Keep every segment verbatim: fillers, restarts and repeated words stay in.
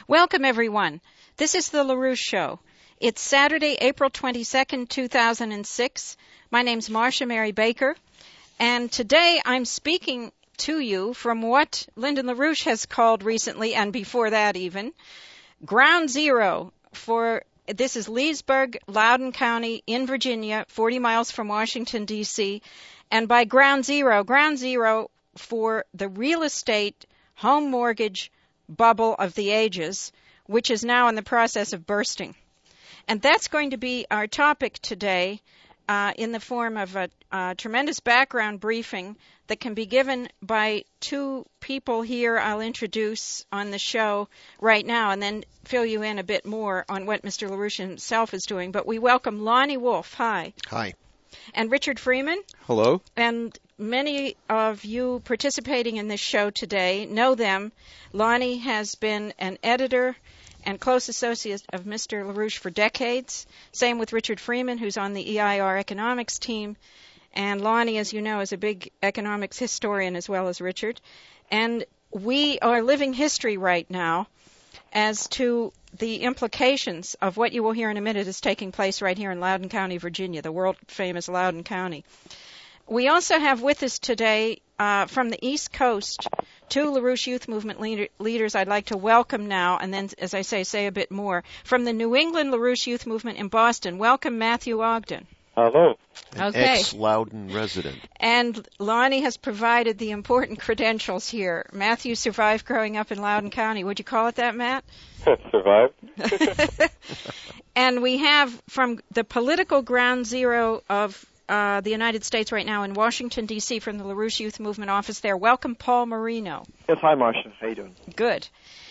Welcome, everyone. This is the LaRouche Show. It's Saturday, April twenty-second, two thousand six. My name's Marcia Mary Baker, and today I'm speaking to you from what Lyndon LaRouche has called recently, and before that even, Ground Zero for, this is Leesburg, Loudoun County in Virginia, forty miles from Washington, D C, and by Ground Zero, Ground Zero for the real estate home mortgage bubble of the ages, which is now in the process of bursting. And that's going to be our topic today uh, in the form of a, a tremendous background briefing that can be given by two people here I'll introduce on the show right now and then fill you in a bit more on what Mister LaRouche himself is doing. But we welcome Lonnie Wolf. Hi. Hi. And Richard Freeman. Hello. And many of you participating in this show today know them. Lonnie has been an editor and close associate of Mister LaRouche for decades. Same with Richard Freeman, who's on the E I R economics team. And Lonnie, as you know, is a big economics historian as well as Richard. And we are living history right now as to the implications of what you will hear in a minute is taking place right here in Loudoun County, Virginia, the world-famous Loudoun County. We also have with us today uh, from the East Coast two LaRouche Youth Movement leader, leaders I'd like to welcome now, and then, as I say, say a bit more. From the New England LaRouche Youth Movement in Boston, welcome Matthew Ogden. Hello. An Okay. ex-Loudoun resident. And Lonnie has provided the important credentials here. Matthew survived growing up in Loudoun County. Would you call it that, Matt? Survived. And we have from the political ground zero of uh, the United States right now in Washington, D C, from the LaRouche Youth Movement office there. Welcome, Paul Marino. Yes, hi, Marcia. How you doing? Good.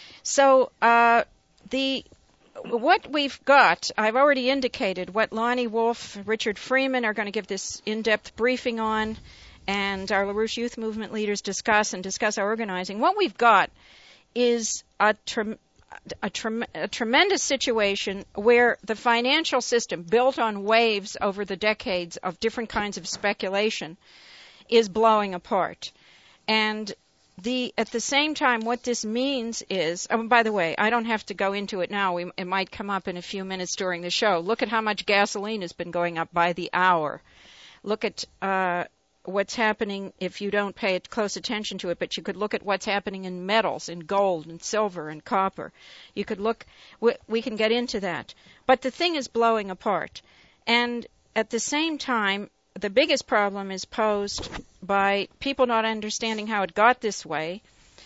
So uh, the what we've got, I've already indicated what Lonnie Wolf, Richard Freeman are going to give this in-depth briefing on, and our LaRouche Youth Movement leaders discuss and discuss our organizing. What we've got is a, tre- a, tre- a tremendous situation where the financial system, built on waves over the decades of different kinds of speculation, is blowing apart. And The, at the same time, what this means is, oh, by the way, I don't have to go into it now. We, it might come up in a few minutes during the show. Look at how much gasoline has been going up by the hour. Look at uh, what's happening if you don't pay close attention to it, but you could look at what's happening in metals, in gold and silver and copper. You could look, we, we can get into that. But the thing is blowing apart. And at the same time, the biggest problem is posed by people not understanding how it got this way,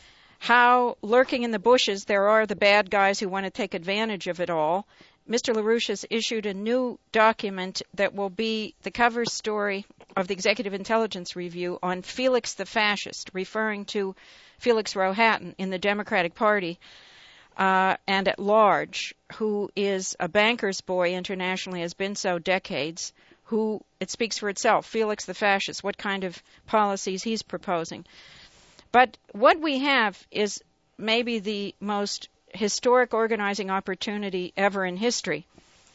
how lurking in the bushes there are the bad guys who want to take advantage of it all. Mister LaRouche has issued a new document that will be the cover story of the Executive Intelligence Review on Felix the Fascist, referring to Felix Rohatyn in the Democratic Party uh, and at large, who is a banker's boy internationally, has been so decades, who, it speaks for itself, Felix the Fascist, what kind of policies he's proposing. But what we have is maybe the most historic organizing opportunity ever in history.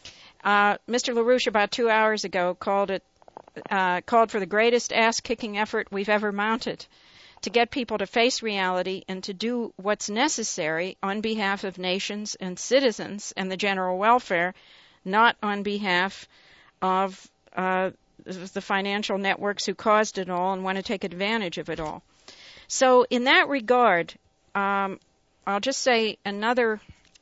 Uh, Mister LaRouche, about two hours ago, called it, uh, called for the greatest ass-kicking effort we've ever mounted to get people to face reality and to do what's necessary on behalf of nations and citizens and the general welfare, not on behalf of Uh, the financial networks who caused it all and want to take advantage of it all. So in that regard, um, I'll just say another,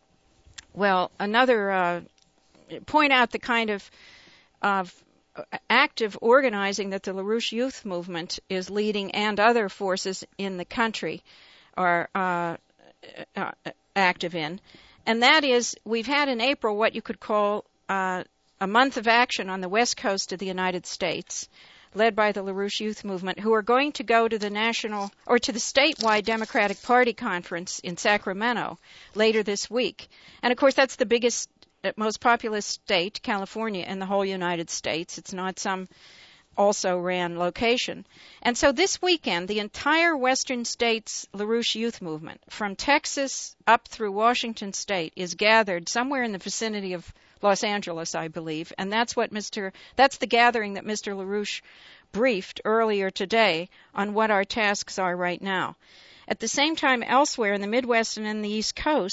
well, another, uh, point out the kind of, of active organizing that the LaRouche Youth Movement is leading and other forces in the country are uh, uh, active in. And that is, we've had in April what you could call uh, a month of action on the west coast of the United States, led by the LaRouche Youth Movement, who are going to go to the national or to the statewide Democratic Party conference in Sacramento later this week. And of course, that's the biggest, most populous state, California, in the whole United States. It's not some also ran location. And so this weekend, the entire western states LaRouche Youth Movement, from Texas up through Washington State, is gathered somewhere in the vicinity of Los Angeles, I believe, and that's what Mister That's the gathering that Mister LaRouche briefed earlier today on what our tasks are right now. At the same time, elsewhere in the Midwest and in the East Coast,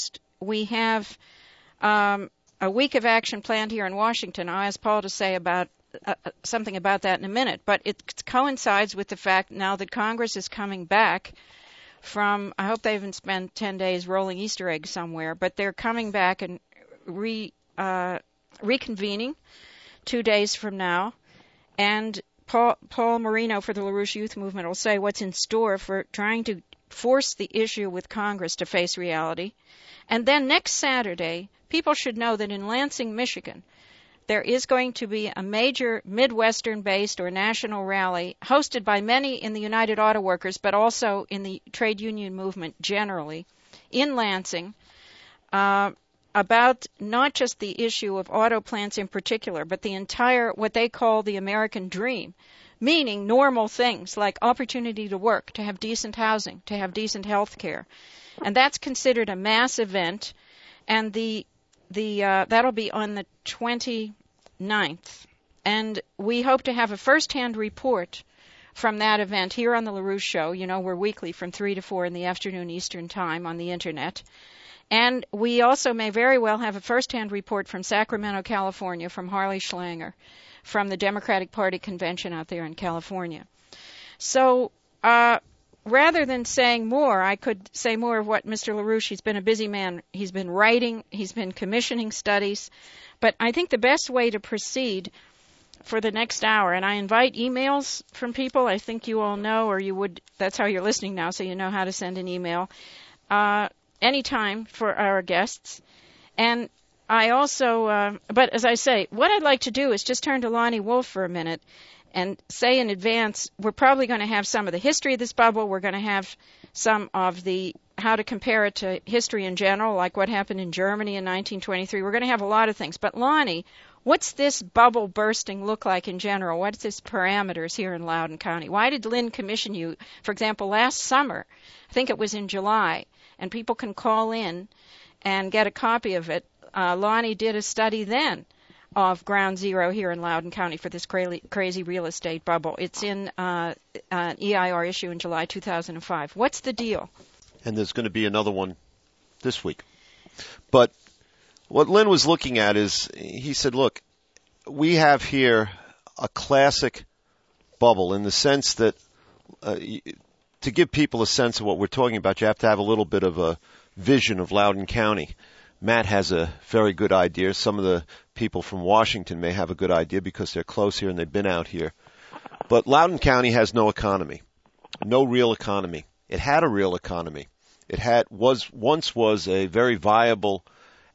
we have um, a week of action planned here in Washington. I'll ask Paul to say about uh, something about that in a minute. But it coincides with the fact now that Congress is coming back from, I hope they haven't spent ten days rolling Easter eggs somewhere, but they're coming back and re, uh, reconvening two days from now. And Paul, Paul Marino for the LaRouche Youth Movement will say what's in store for trying to force the issue with Congress to face reality. And then next Saturday, people should know that in Lansing, Michigan, there is going to be a major Midwestern-based or national rally hosted by many in the United Auto Workers, but also in the trade union movement generally, in Lansing, uh, about not just the issue of auto plants in particular, but the entire, what they call the American dream, meaning normal things like opportunity to work, to have decent housing, to have decent health care. And that's considered a mass event, and the the uh, that'll be on the twenty-ninth. And we hope to have a first-hand report from that event here on the LaRouche Show. You know, we're weekly from three to four in the afternoon Eastern Time on the Internet. And we also may very well have a first-hand report from Sacramento, California, from Harley Schlanger, from the Democratic Party convention out there in California. So uh, rather than saying more, I could say more of what Mister LaRouche, he's been a busy man. He's been writing, he's been commissioning studies. But I think the best way to proceed for the next hour, and I invite emails from people, I think you all know, or you would, that's how you're listening now, so you know how to send an email, uh, anytime for our guests. And I also, uh, but as I say, what I'd like to do is just turn to Lonnie Wolf for a minute and say in advance, we're probably going to have some of the history of this bubble. We're going to have some of the, how to compare it to history in general, like what happened in Germany in nineteen twenty-three. We're going to have a lot of things. But Lonnie, what's this bubble bursting look like in general? What's its parameters here in Loudoun County? Why did Lynn commission you, for example, last summer? I think it was in July, and people can call in and get a copy of it. Uh, Lonnie did a study then of Ground Zero here in Loudoun County for this crazy, crazy real estate bubble. It's in uh, an E I R issue in July two thousand five. What's the deal? And there's going to be another one this week. But what Lynn was looking at is, he said, look, we have here a classic bubble in the sense that uh, to give people a sense of what we're talking about, you have to have a little bit of a vision of Loudoun County. Matt has a very good idea. Some of the people from Washington may have a good idea because they're close here and they've been out here. But Loudoun County has no economy, no real economy. It had a real economy. It had was once was a very viable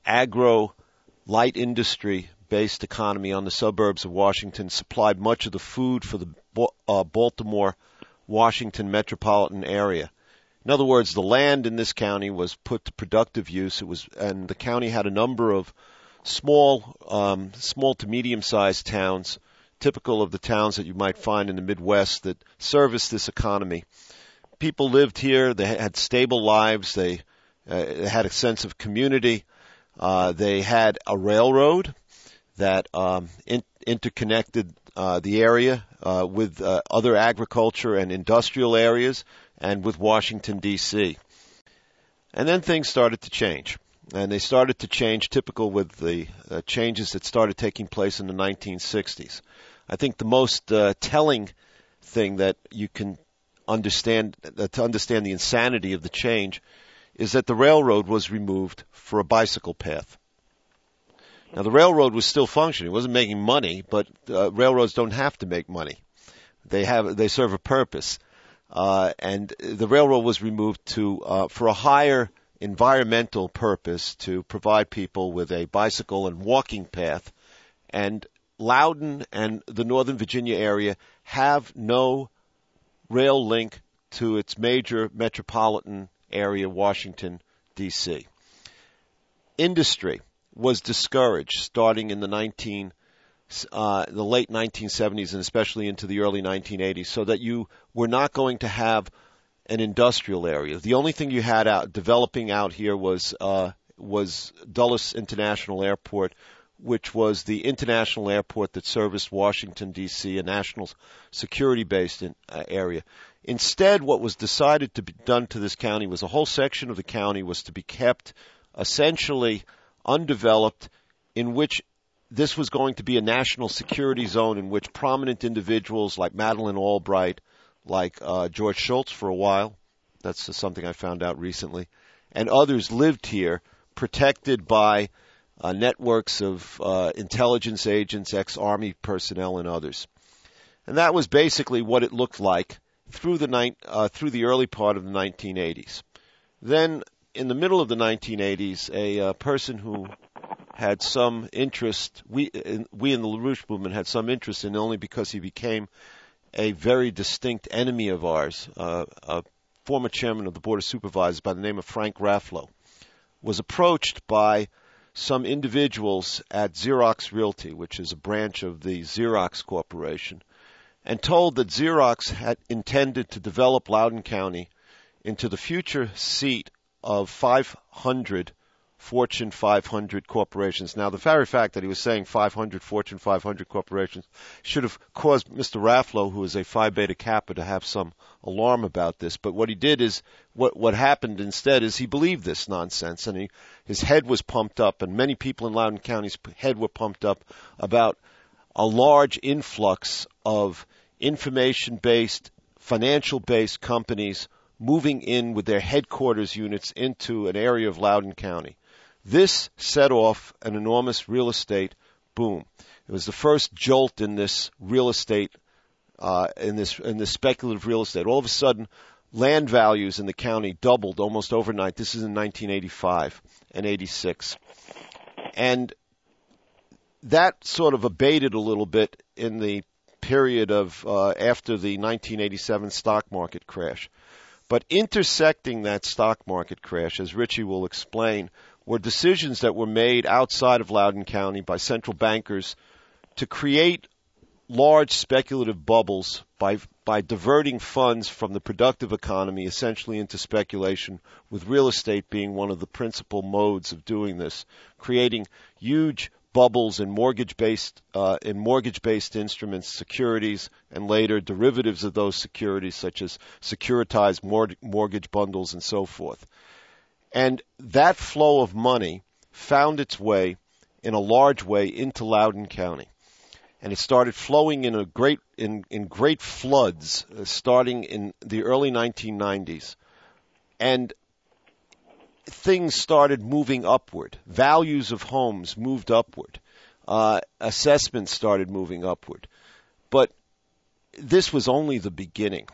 agro light industry based economy on the suburbs of Washington, supplied much of the food for the uh, Baltimore, Washington metropolitan area. In other words, the land in this county was put to productive use. It was, and the county had a number of small, um, small to medium-sized towns, typical of the towns that you might find in the Midwest that serviced this economy. People lived here. They had stable lives. They, uh, they had a sense of community. Uh, they had a railroad that um, in, interconnected uh, the area uh, with uh, other agriculture and industrial areas, and with Washington, D C And then things started to change. And they started to change typical with the uh, changes that started taking place in the nineteen sixties. I think the most uh, telling thing that you can understand, uh, to understand the insanity of the change, is that the railroad was removed for a bicycle path. Now, the railroad was still functioning. It wasn't making money, but uh, railroads don't have to make money. They have, they serve a purpose. Uh, and the railroad was removed to uh, for a higher environmental purpose, to provide people with a bicycle and walking path. And Loudoun and the Northern Virginia area have no rail link to its major metropolitan area, Washington, D C Industry was discouraged starting in the nineteen Uh, the late nineteen seventies and especially into the early nineteen eighties, so that you were not going to have an industrial area. The only thing you had out developing out here was uh, was Dulles International Airport, which was the international airport that serviced Washington, D C, a national security-based in, uh, area. Instead, what was decided to be done to this county was a whole section of the county was to be kept essentially undeveloped, in which this was going to be a national security zone in which prominent individuals like Madeleine Albright, like uh, George Shultz for a while, that's something I found out recently, and others lived here, protected by uh, networks of uh, intelligence agents, ex-Army personnel, and others. And that was basically what it looked like through the ni- uh, through the early part of the nineteen eighties. Then, in the middle of the nineteen eighties, a uh, person who had some interest, we in, we in the LaRouche movement had some interest in, only because he became a very distinct enemy of ours, uh, a former chairman of the Board of Supervisors by the name of Frank Rafflo, was approached by some individuals at Xerox Realty, which is a branch of the Xerox Corporation, and told that Xerox had intended to develop Loudoun County into the future seat of five hundred Fortune five hundred corporations. Now, the very fact that he was saying five hundred Fortune five hundred corporations should have caused Mister Rafflo, who is a Phi Beta Kappa, to have some alarm about this. But what he did is, what what happened instead is he believed this nonsense, and he, his head was pumped up, and many people in Loudoun County's head were pumped up about a large influx of information-based, financial-based companies moving in with their headquarters units into an area of Loudoun County. This set off an enormous real estate boom. It was the first jolt in this real estate, uh, in this in this speculative real estate. All of a sudden, land values in the county doubled almost overnight. This is in nineteen eighty-five and eighty-six, and that sort of abated a little bit in the period of uh, after the nineteen eighty-seven stock market crash. But intersecting that stock market crash, as Richie will explain, were decisions that were made outside of Loudoun County by central bankers to create large speculative bubbles by by diverting funds from the productive economy essentially into speculation, with real estate being one of the principal modes of doing this, creating huge bubbles in mortgage-based uh, in mortgage-based instruments, securities, and later derivatives of those securities, such as securitized mort- mortgage bundles and so forth. And that flow of money found its way, in a large way, into Loudoun County, and it started flowing in a great in, in great floods, uh, starting in the early nineteen nineties, and things started moving upward. Values of homes moved upward. Uh, assessments started moving upward. But this was only the beginning.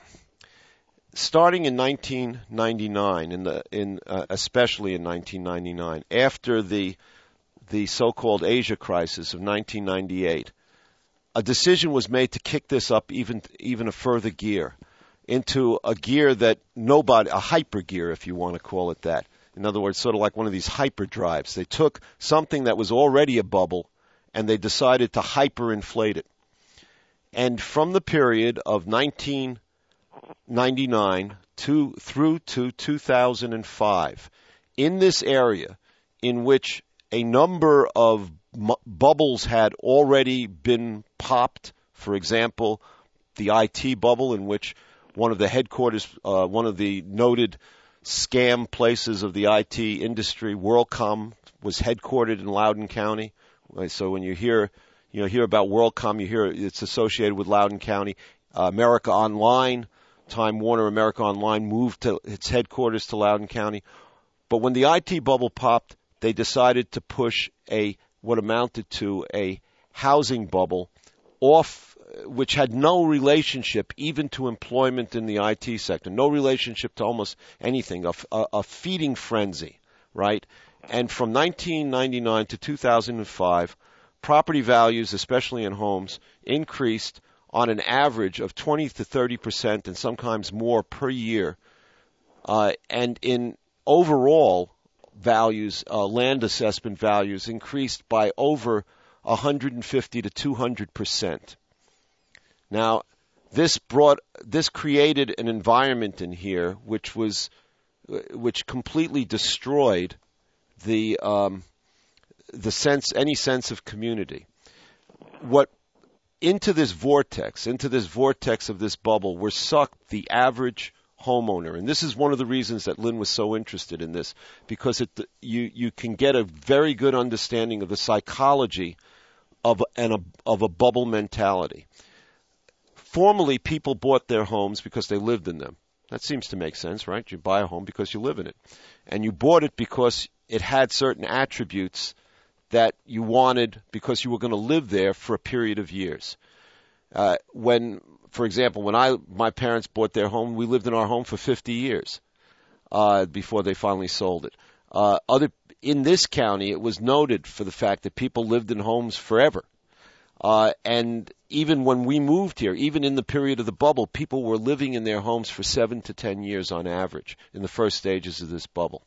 Starting in nineteen ninety-nine, in the in uh, especially in nineteen ninety-nine, after the the so-called Asia crisis of nineteen ninety-eight, a decision was made to kick this up even even a further gear, into a gear that nobody, a hyper gear, if you want to call it that. In other words, sort of like one of these hyperdrives. They took something that was already a bubble and they decided to hyperinflate it. And from the period of nineteen ninety-nine to through to two thousand five, in this area in which a number of m- bubbles had already been popped, for example, the I T bubble, in which one of the headquarters, uh, one of the noted scam places of the I T industry, WorldCom, was headquartered in Loudoun County. So when you hear, you know, hear about WorldCom, you hear it's associated with Loudoun County. Uh, America Online, Time Warner America Online, moved to its headquarters to Loudoun County. But when the I T bubble popped, they decided to push a what amounted to a housing bubble off, which had no relationship even to employment in the I T sector, no relationship to almost anything, a, a, a feeding frenzy, right? And from nineteen ninety-nine to two thousand five, property values, especially in homes, increased on an average of twenty to thirty percent and sometimes more per year. Uh, and in overall values, uh, land assessment values increased by over one hundred fifty to two hundred percent. Now, this brought, this created an environment in here which was, which completely destroyed the, um, the sense, any sense of community. What, into this vortex, into this vortex of this bubble, were sucked the average homeowner. And this is one of the reasons that Lynn was so interested in this, because it, you, you can get a very good understanding of the psychology of an, of a bubble mentality. Formerly, people bought their homes because they lived in them. That seems to make sense, right? You buy a home because you live in it. And you bought it because it had certain attributes that you wanted because you were going to live there for a period of years. Uh, when, for example, when I my parents bought their home, we lived in our home for fifty years uh, before they finally sold it. Uh, other in this county, it was noted for the fact that people lived in homes forever. Uh, and even when we moved here, even in the period of the bubble, people were living in their homes for seven to ten years on average in the first stages of this bubble.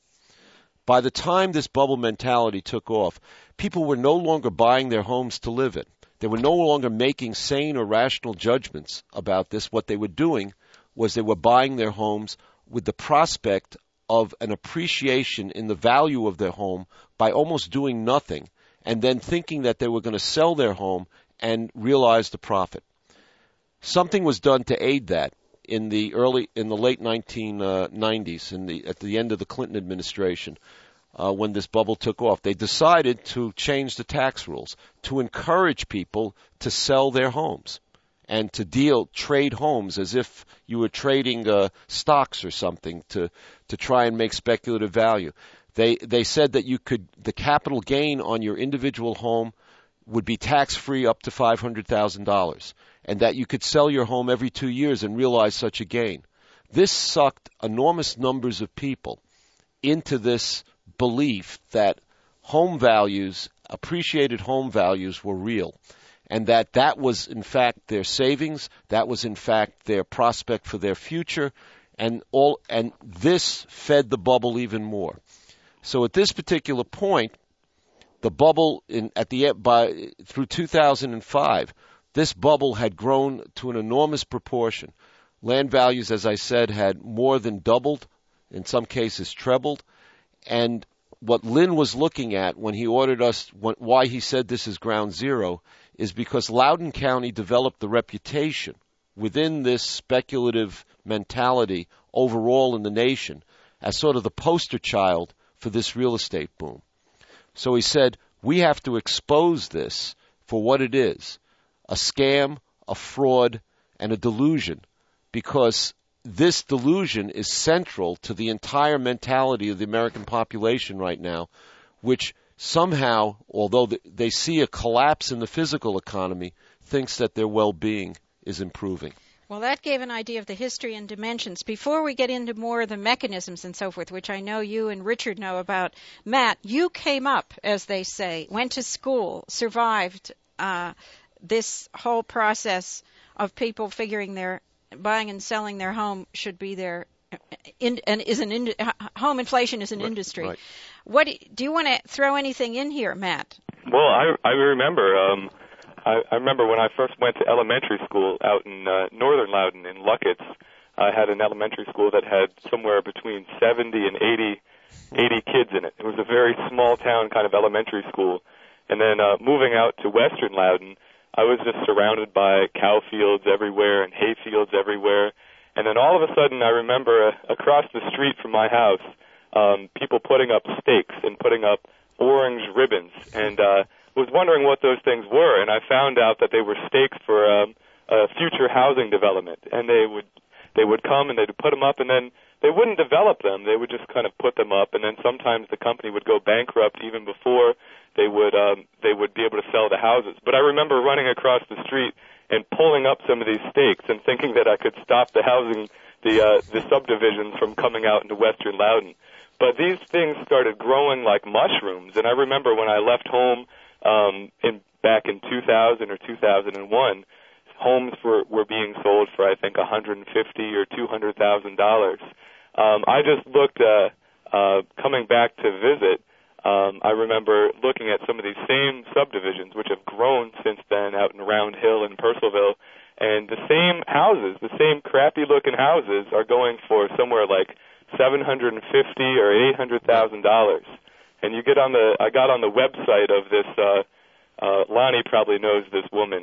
By the time this bubble mentality took off, people were no longer buying their homes to live in. They were no longer making sane or rational judgments about this. What they were doing was they were buying their homes with the prospect of an appreciation in the value of their home by almost doing nothing, and then thinking that they were going to sell their home and realize the profit. Something was done to aid that in the early, in the late nineteen nineties, in the at the end of the Clinton administration, uh, when this bubble took off. They decided to change the tax rules to encourage people to sell their homes and to deal trade homes as if you were trading uh, stocks or something to to try and make speculative value. They they said that you could the capital gain on your individual home would be tax-free up to five hundred thousand dollars, and that you could sell your home every two years and realize such a gain. This sucked enormous numbers of people into this belief that home values, appreciated home values, were real, and that that was, in fact, their savings, that was, in fact, their prospect for their future, and all, and this fed the bubble even more. So at this particular point, the bubble in at the by through two thousand five, this bubble had grown to an enormous proportion. Land values, as I said, had more than doubled, in some cases trebled. And what Lynn was looking at when he ordered us, why he said this is ground zero, is because Loudoun County developed the reputation within this speculative mentality overall in the nation as sort of the poster child for this real estate boom. So he said, we have to expose this for what it is, a scam, a fraud, and a delusion, because this delusion is central to the entire mentality of the American population right now, which somehow, although they see a collapse in the physical economy, thinks that their well-being is improving. Well, that gave an idea of the history and dimensions. Before we get into more of the mechanisms and so forth, which I know you and Richard know about, Matt, you came up, as they say, went to school, survived uh, this whole process of people figuring their buying and selling their home should be their in, and is an in, home inflation is an right, industry. Right. What do you want to throw anything in here, Matt? Well, I I remember. Um, I, I remember when I first went to elementary school out in uh, northern Loudoun in Luckett's. I had an elementary school that had somewhere between seventy and eighty, eighty kids in it. It was a very small town kind of elementary school. And then uh, moving out to western Loudoun, I was just surrounded by cow fields everywhere and hay fields everywhere. And then all of a sudden, I remember uh, across the street from my house, um, people putting up stakes and putting up orange ribbons. And uh, was wondering what those things were, and I found out that they were stakes for um, a future housing development. And they would they would come and they'd put them up, and then they wouldn't develop them. They would just kind of put them up, and then sometimes the company would go bankrupt even before they would um, they would be able to sell the houses. But I remember running across the street and pulling up some of these stakes and thinking that I could stop the housing the uh, the subdivisions from coming out into western Loudoun. But these things started growing like mushrooms, and I remember when I left home Um, in back in two thousand or two thousand one, homes were, were being sold for I think one hundred fifty or two hundred thousand dollars. Um, I just looked uh, uh, coming back to visit. Um, I remember looking at some of these same subdivisions, which have grown since then out in Round Hill and Purcellville, and the same houses, the same crappy-looking houses, are going for somewhere like seven hundred fifty or eight hundred thousand dollars. And you get on the, I got on the website of this, uh, uh, Lonnie probably knows this woman,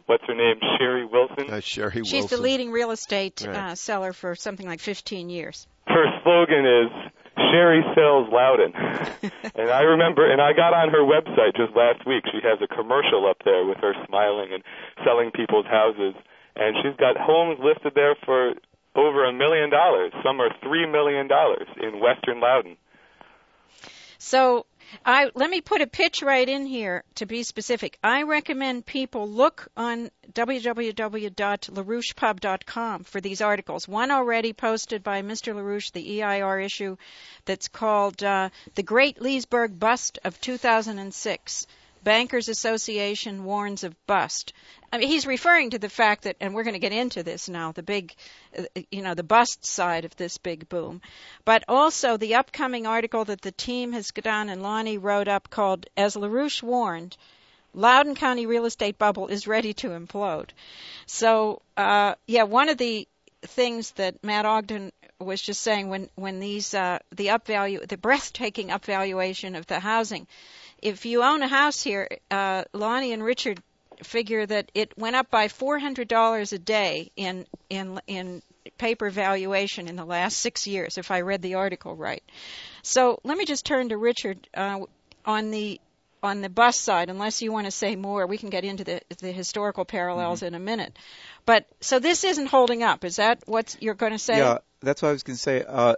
what's her name, Sherry Wilson. Uh, Sherry She's Wilson. the leading real estate Right. uh, seller for something like fifteen years. Her slogan is Sherry sells Loudon. And I remember, and I got on her website just last week. She has a commercial up there with her smiling and selling people's houses. And she's got homes listed there for over a million dollars. Some are three million dollars in Western Loudon. So I let me put a pitch right in here to be specific. I recommend people look on w w w dot larouche pub dot com for these articles. One already posted by Mister LaRouche, the E I R issue, that's called uh, The Great Leesburg Bust of two thousand six. Bankers Association warns of bust. I mean, he's referring to the fact that, and we're going to get into this now, the big, uh, you know, the bust side of this big boom. But also the upcoming article that the team has done and Lonnie wrote up called, As LaRouche Warned, Loudoun County Real Estate Bubble is Ready to Implode. So, uh, yeah, one of the things that Matt Ogden was just saying when, when these, uh, the up value, the breathtaking up valuation of the housing, if you own a house here, uh, Lonnie and Richard figure that it went up by four hundred dollars a day in in in paper valuation in the last six years, if I read the article right. So let me just turn to Richard uh, on the on the bus side. Unless you want to say more, we can get into the the historical parallels mm-hmm. in a minute. But so this isn't holding up. Is that what you're going to say? Yeah, that's what I was going to say. Uh,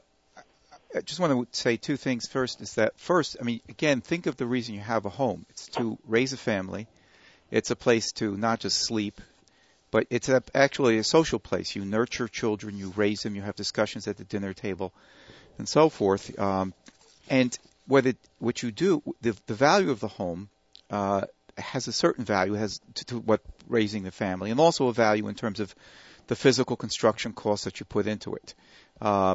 I just want to say two things. First is that, first, I mean, again, think of the reason you have a home. It's to raise a family. It's a place to not just sleep, but it's a, actually a social place. You nurture children, you raise them, you have discussions at the dinner table, and so forth. Um, and what, it, what you do, the, the value of the home uh, has a certain value, has to, to what raising the family, and also a value in terms of the physical construction costs that you put into it. Uh,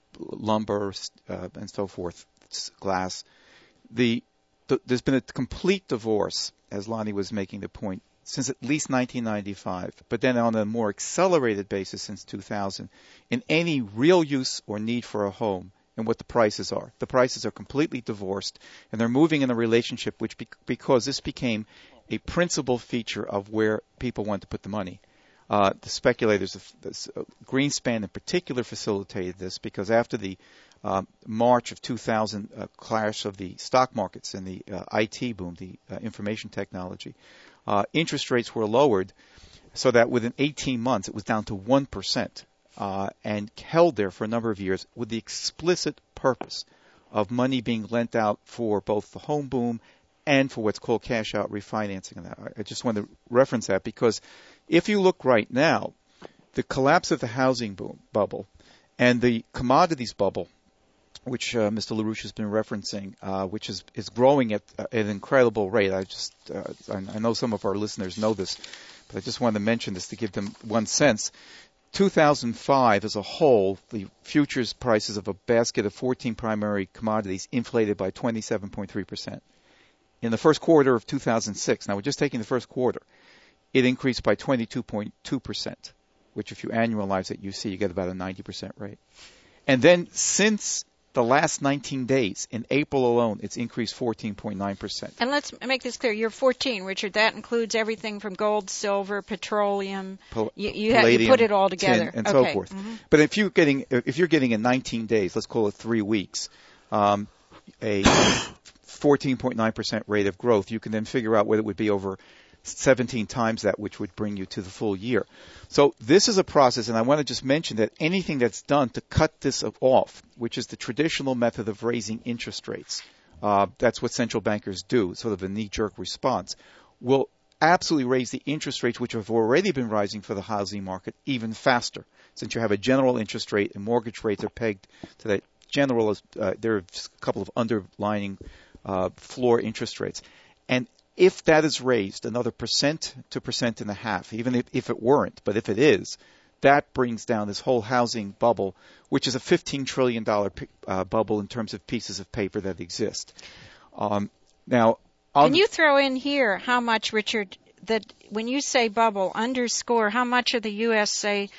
lumber uh, and so forth, glass. The, the there's been a complete divorce, as Lonnie was making the point, since at least nineteen ninety-five, but then on a more accelerated basis since two thousand, in any real use or need for a home and what the prices are. The prices are completely divorced, and they're moving in a relationship which, be, because this became a principal feature of where people want to put the money. Uh, the speculators, uh, Greenspan in particular, facilitated this because after the uh, March of two thousand uh, clash of the stock markets and the uh, I T boom, the uh, information technology, uh, interest rates were lowered so that within eighteen months it was down to one percent uh, and held there for a number of years with the explicit purpose of money being lent out for both the home boom and for what's called cash-out refinancing. And I just want to reference that because if you look right now, the collapse of the housing boom bubble and the commodities bubble, which uh, Mister LaRouche has been referencing, uh, which is, is growing at, uh, at an incredible rate. I just uh, I, I know some of our listeners know this, but I just wanted to mention this to give them one sense. two thousand five as a whole, the futures prices of a basket of fourteen primary commodities inflated by twenty-seven point three percent. In the first quarter of two thousand six, now we're just taking the first quarter, it increased by twenty-two point two percent, which if you annualize it, you see you get about a ninety percent rate. And then since the last nineteen days, in April alone, it's increased fourteen point nine percent. And let's make this clear. You're fourteen, Richard. That includes everything from gold, silver, petroleum. Pal- you, you, palladium, ha- you put it all together. tin, and okay. so forth. Mm-hmm. But if you're getting if you're getting in nineteen days, let's call it three weeks, um, a fourteen point nine percent rate of growth, you can then figure out whether it would be over seventeen times that, which would bring you to the full year. So this is a process, and I want to just mention that anything that's done to cut this off, which is the traditional method of raising interest rates, uh, that's what central bankers do, sort of a knee-jerk response, will absolutely raise the interest rates, which have already been rising for the housing market, even faster, since you have a general interest rate and mortgage rates are pegged to that general, uh, there are a couple of underlying uh, floor interest rates. And if that is raised another percent to percent and a half, even if, if it weren't, but if it is, that brings down this whole housing bubble, which is a fifteen trillion dollars uh, bubble in terms of pieces of paper that exist. Um, now, can you throw in here how much, Richard, that when you say bubble, underscore how much of the U S, say,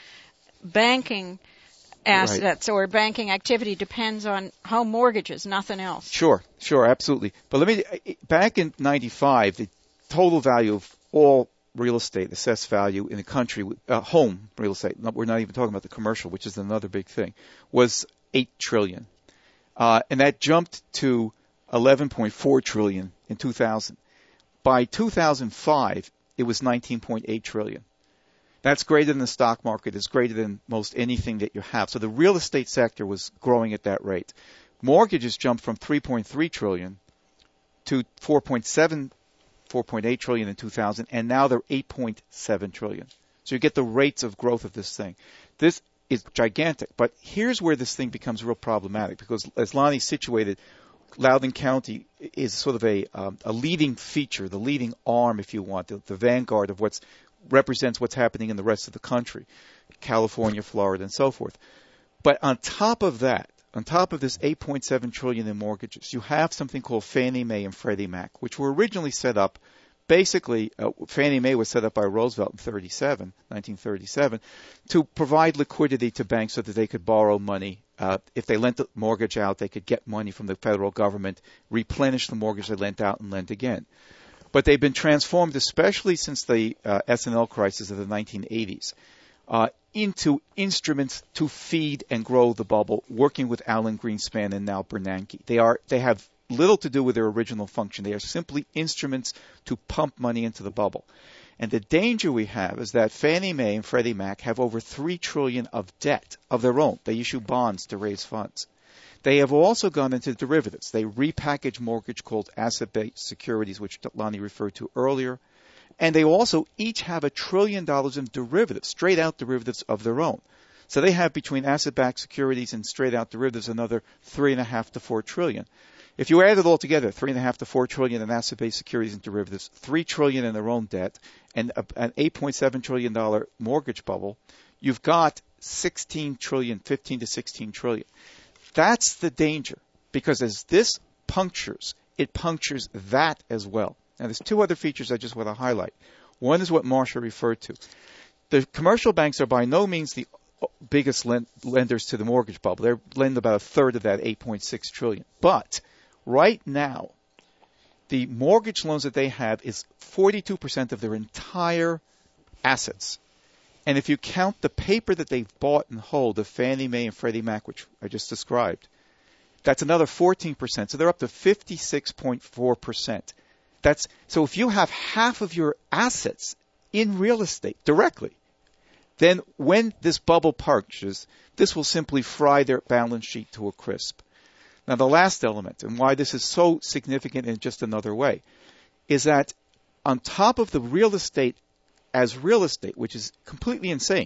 banking assets right. or banking activity depends on home mortgages, nothing else? Sure, sure, absolutely. But let me, back in ninety-five, the total value of all real estate, assessed value in the country, uh, home real estate, not, we're not even talking about the commercial, which is another big thing, was eight trillion dollars. Uh, and that jumped to eleven point four trillion dollars in two thousand. By two thousand five, it was nineteen point eight trillion dollars. That's greater than the stock market. It's greater than most anything that you have. So the real estate sector was growing at that rate. Mortgages jumped from three point three trillion dollars to four point seven, four point eight trillion dollars in two thousand, and now they're eight point seven trillion dollars. So you get the rates of growth of this thing. This is gigantic. But here's where this thing becomes real problematic, because as Lonnie's situated, Loudoun County is sort of a um, a leading feature, the leading arm, if you want, the, the vanguard of what's represents what's happening in the rest of the country, California, Florida, and so forth. But on top of that, on top of this eight point seven trillion dollars in mortgages, you have something called Fannie Mae and Freddie Mac, which were originally set up. Basically, uh, Fannie Mae was set up by Roosevelt in thirty-seven, nineteen thirty-seven, to provide liquidity to banks so that they could borrow money. Uh, if they lent the mortgage out, they could get money from the federal government, replenish the mortgage they lent out, and lend again. But they've been transformed, especially since the uh, S and L crisis of the nineteen eighties, uh, into instruments to feed and grow the bubble, working with Alan Greenspan and now Bernanke. They are they have little to do with their original function. They are simply instruments to pump money into the bubble. And the danger we have is that Fannie Mae and Freddie Mac have over three trillion dollars of debt of their own. They issue bonds to raise funds. They have also gone into derivatives. They repackage mortgage called asset-based securities, which Lonnie referred to earlier. And they also each have a trillion dollars in derivatives, straight-out derivatives of their own. So they have between asset-backed securities and straight-out derivatives another three and a half to four trillion. If you add it all together, three and a half to four trillion in asset-based securities and derivatives, three trillion in their own debt, and a, an eight point seven trillion dollar mortgage bubble, you've got sixteen trillion, fifteen to sixteen trillion. That's the danger, because as this punctures, it punctures that as well. Now, there's two other features I just want to highlight. One is what Marcia referred to. The commercial banks are by no means the biggest lend- lenders to the mortgage bubble. They lend about a third of that eight point six trillion. But right now, the mortgage loans that they have is forty-two percent of their entire assets. And if you count the paper that they've bought and hold of Fannie Mae and Freddie Mac, which I just described, that's another fourteen percent. So they're up to fifty-six point four percent. That's so if you have half of your assets in real estate directly, then when this bubble punctures, this will simply fry their balance sheet to a crisp. Now, the last element, and why this is so significant in just another way, is that on top of the real estate as real estate, which is completely insane,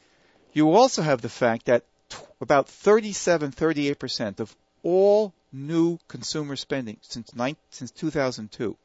you also have the fact that t- about thirty-seven, thirty-eight percent of all new consumer spending since, nine, since two thousand two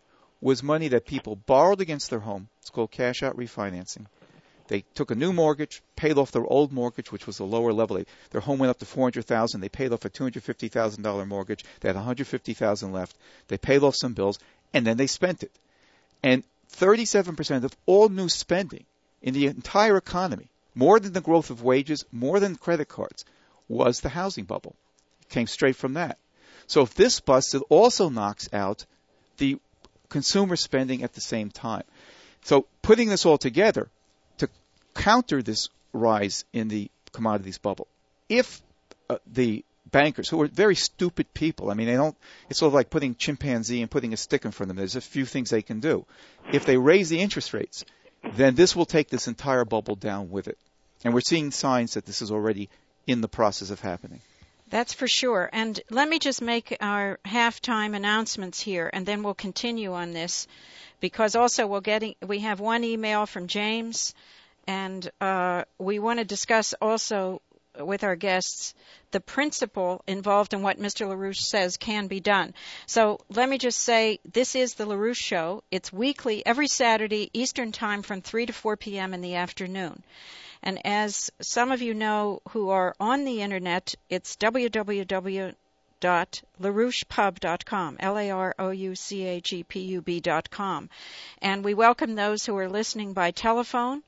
was money that people borrowed against their home. It's called cash-out refinancing. They took a new mortgage, paid off their old mortgage, which was a lower level. They, their home went up to four hundred thousand dollars. They paid off a two hundred fifty thousand dollars mortgage. They had one hundred fifty thousand dollars left. They paid off some bills, and then they spent it. And thirty-seven percent of all new spending in the entire economy, more than the growth of wages, more than credit cards, was the housing bubble. It came straight from that. So if this busts, it also knocks out the consumer spending at the same time. So putting this all together, to counter this rise in the commodities bubble, if uh, the bankers, who are very stupid people, I mean, they don't, it's sort of like putting chimpanzee and putting a stick in front of them. There's a few things they can do. If they raise the interest rates, then this will take this entire bubble down with it. And we're seeing signs that this is already in the process of happening. That's for sure. And let me just make our halftime announcements here, and then we'll continue on this, because also we'll getting, we have one email from James, and uh, we want to discuss also with our guests the principle involved in what Mister LaRouche says can be done. So let me just say, this is the LaRouche Show. It's weekly, every Saturday, Eastern Time from three to four p.m. in the afternoon. And as some of you know who are on the Internet, it's w w w dot larouche pub dot com, L A R O U C H E P U B dot com. And we welcome those who are listening by telephone.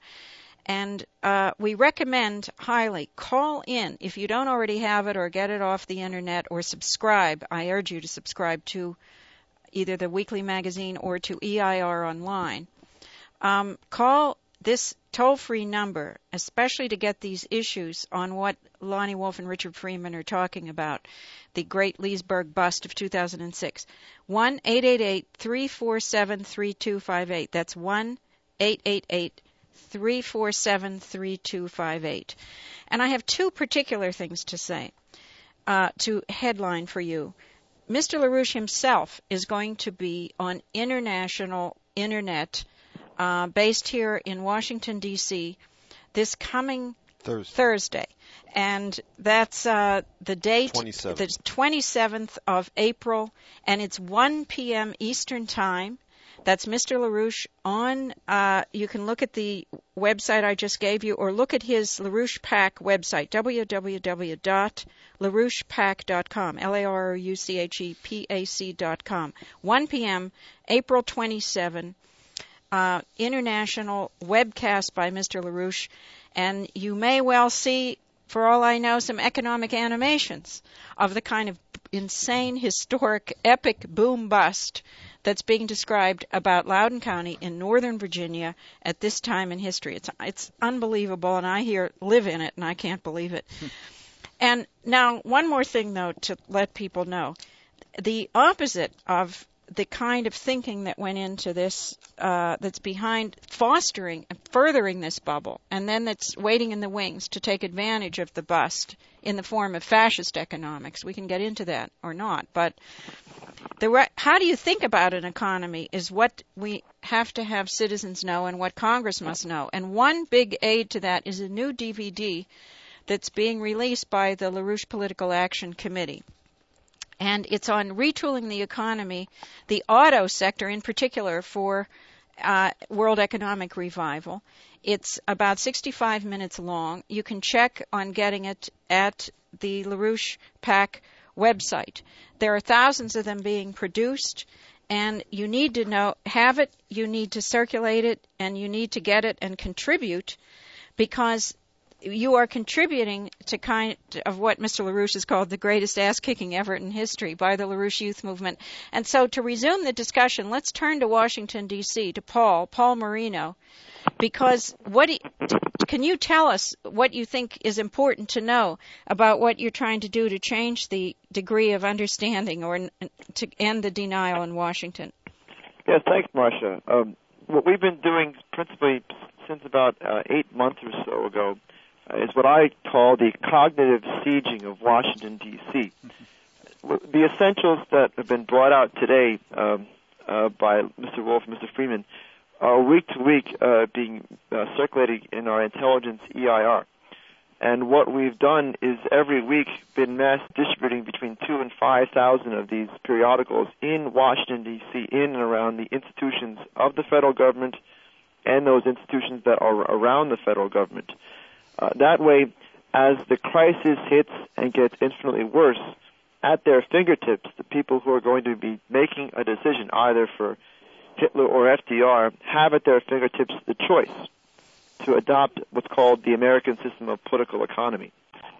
And uh, we recommend highly, call in if you don't already have it, or get it off the Internet, or subscribe. I urge you to subscribe to either the weekly magazine or to E I R Online. Um, call this toll-free number, especially to get these issues on what Lonnie Wolf and Richard Freeman are talking about, the Great Leesburg Bust of two thousand six. one eight eight eight, three four seven, three two five eight. That's one eight eight eight, three four seven, three two five eight. And I have two particular things to say, uh, to headline for you. Mister LaRouche himself is going to be on international internet, uh, based here in Washington, D C, this coming Thursday. Thursday. And that's uh, the date, twenty-seventh. the twenty-seventh of April, and it's one p.m. Eastern Time. That's Mister LaRouche on, uh, you can look at the website I just gave you, or look at his LaRouche PAC website, w w w dot larouche pac dot com, L A R O U C H E P A C dot com. one p.m., April twenty-seventh, uh, international webcast by Mister LaRouche, and you may well see, for all I know, some economic animations of the kind of insane, historic, epic boom-bust that's being described about Loudoun County in Northern Virginia at this time in history. It's it's unbelievable, and I here live in it, and I can't believe it. And now, one more thing, though, to let people know. The opposite of the kind of thinking that went into this, uh, that's behind fostering and furthering this bubble, and then that's waiting in the wings to take advantage of the bust in the form of fascist economics. We can get into that or not, but the re- how do you think about an economy is what we have to have citizens know and what Congress must know. And one big aid to that is a new D V D that's being released by the LaRouche Political Action Committee. And it's on retooling the economy, the auto sector in particular, for uh, World Economic Revival. It's about sixty-five minutes long. You can check on getting it at the LaRouche PAC website. There are thousands of them being produced, and you need to know, have it, you need to circulate it, and you need to get it and contribute, because you are contributing to kind of what Mister LaRouche has called the greatest ass-kicking ever in history by the LaRouche Youth Movement. And so to resume the discussion, let's turn to Washington, D C, to Paul, Paul Marino, because what do you, can you tell us what you think is important to know about what you're trying to do to change the degree of understanding or to end the denial in Washington? Yes, thanks, Marcia. Um, what we've been doing principally since about uh, eight months or so ago uh, is what I call the cognitive sieging of Washington, D C. The essentials that have been brought out today um, uh, by Mister Wolf and Mister Freeman are week to week uh, being uh, circulated in our intelligence E I R. And what we've done is every week been mass distributing between two and five thousand of these periodicals in Washington, D C, in and around the institutions of the federal government and those institutions that are around the federal government. Uh, that way, as the crisis hits and gets infinitely worse, at their fingertips, the people who are going to be making a decision, either for Hitler or F D R, have at their fingertips the choice to adopt what's called the American system of political economy.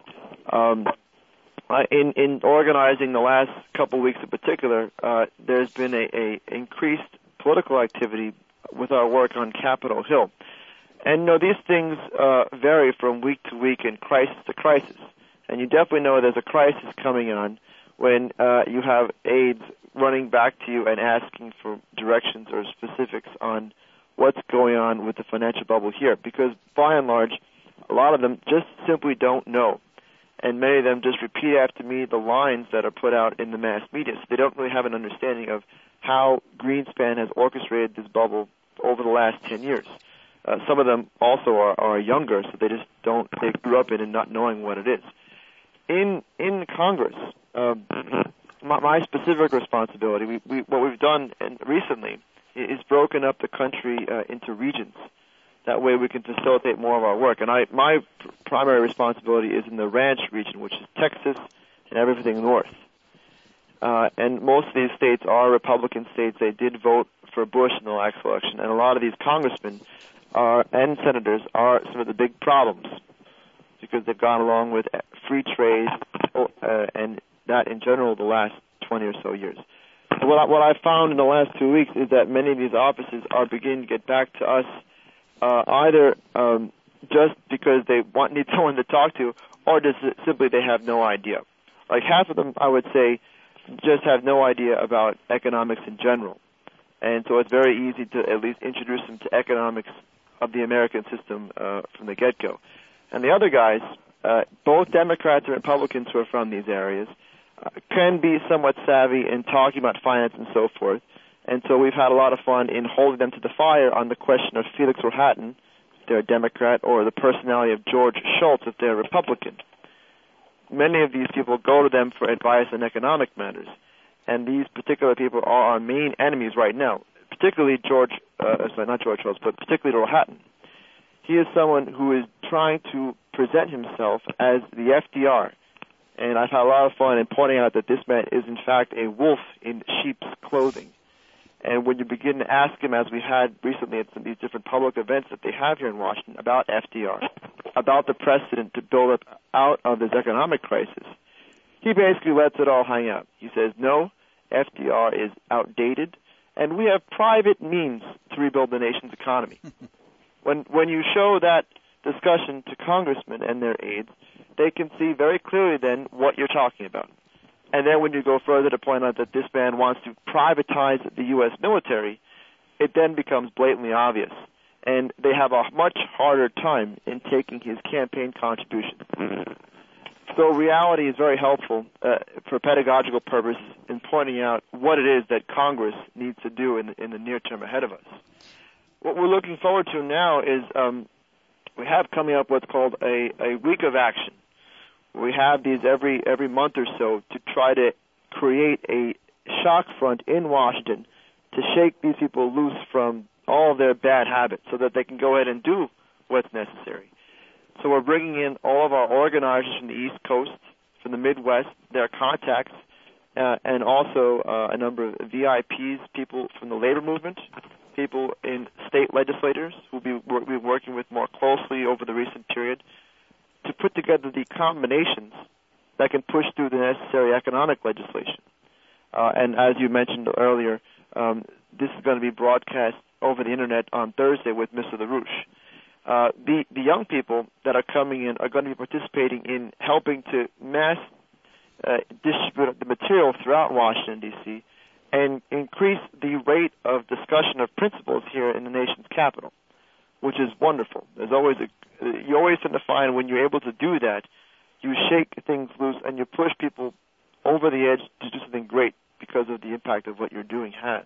Um, uh, in, in organizing the last couple of weeks in particular, uh, there's been a, a increased political activity with our work on Capitol Hill. And, you know, these things uh, vary from week to week and crisis to crisis. And you definitely know there's a crisis coming on when uh, you have aides running back to you and asking for directions or specifics on what's going on with the financial bubble here. Because, by and large, a lot of them just simply don't know. And many of them just repeat after me the lines that are put out in the mass media. So they don't really have an understanding of how Greenspan has orchestrated this bubble over the last ten years. Uh, some of them also are, are younger, so they just don't, they grew up in it not knowing what it is. In in Congress, um, my, my specific responsibility, we, we, what we've done in, recently is broken up the country uh, into regions. That way we can facilitate more of our work. And I, my pr- primary responsibility is in the ranch region, which is Texas and everything north. Uh, and most of these states are Republican states. They did vote for Bush in the last election, and a lot of these congressmen are, and senators are some of the big problems because they've gone along with free trade uh, and that in general the last twenty or so years. what I, what I found in the last two weeks is that many of these offices are beginning to get back to us uh, either um, just because they want need someone to talk to, or just simply they have no idea. Like half of them, I would say, just have no idea about economics in general. And so it's very easy to at least introduce them to economics of the American system uh, from the get-go. And the other guys, uh, both Democrats and Republicans who are from these areas, uh, can be somewhat savvy in talking about finance and so forth. And so we've had a lot of fun in holding them to the fire on the question of Felix Rohatyn, if they're a Democrat, or the personality of George Shultz, if they're a Republican. Many of these people go to them for advice on economic matters, and these particular people are our main enemies right now, particularly George, uh, sorry, not George Shultz, but particularly Rohatyn. He is someone who is trying to present himself as the F D R, and I've had a lot of fun in pointing out that this man is in fact a wolf in sheep's clothing. And when you begin to ask him, as we had recently at some of these different public events that they have here in Washington, about F D R, about the precedent to build up out of this economic crisis, he basically lets it all hang out. He says, no, F D R is outdated, and we have private means to rebuild the nation's economy. When when you show that discussion to congressmen and their aides, they can see very clearly then what you're talking about. And then when you go further to point out that this man wants to privatize the U S military, it then becomes blatantly obvious. And they have a much harder time in taking his campaign contributions. So reality is very helpful uh, for pedagogical purposes in pointing out what it is that Congress needs to do in the, in the near term ahead of us. What we're looking forward to now is um, we have coming up what's called a, a week of action. We have these every every month or so to try to create a shock front in Washington to shake these people loose from all of their bad habits so that they can go ahead and do what's necessary. So we're bringing in all of our organizers from the East Coast, from the Midwest, their contacts, uh, and also uh, a number of V I Ps, people from the labor movement, people in state legislators who we'll be, we'll be working with more closely over the recent period, to put together the combinations that can push through the necessary economic legislation. Uh, and as you mentioned earlier, um, this is going to be broadcast over the Internet on Thursday with Mister LaRouche. Uh, the, the young people that are coming in are going to be participating in helping to mass uh, distribute the material throughout Washington, D C, and increase the rate of discussion of principles here in the nation's capital, which is wonderful. There's always a You always tend to find when you're able to do that, you shake things loose and you push people over the edge to do something great because of the impact of what you're doing has.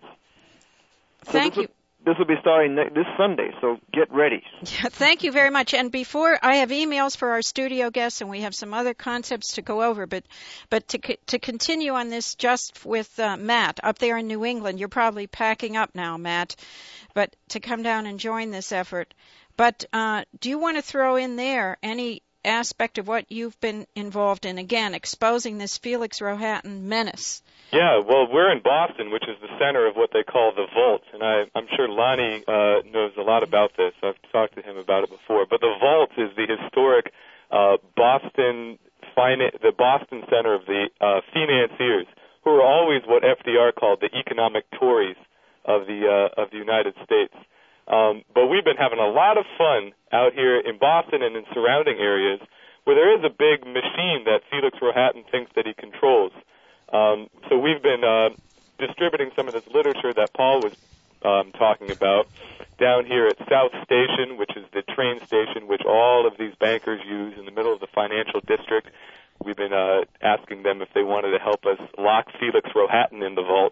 So Thank this you. Will, this will be starting ne- this Sunday, so get ready. Yeah, thank you very much. And before, I have emails for our studio guests, and we have some other concepts to go over. But, but to to continue on this, just with uh, Matt up there in New England, you're probably packing up now, Matt. But to come down and join this effort. But uh, do you want to throw in there any aspect of what you've been involved in, again, exposing this Felix Rohatyn menace? Yeah, well, we're in Boston, which is the center of what they call the Vault, and I, I'm sure Lonnie uh, knows a lot about this. I've talked to him about it before. But the Vault is the historic uh, Boston, finan- the Boston center of the uh, financiers, who are always what F D R called the economic Tories of the uh, of the United States. Um, but we've been having a lot of fun out here in Boston and in surrounding areas where there is a big machine that Felix Rohatyn thinks that he controls. Um, so we've been uh, distributing some of this literature that Paul was um, talking about down here at South Station, which is the train station which all of these bankers use in the middle of the financial district. We've been uh, asking them if they wanted to help us lock Felix Rohatyn in the vault.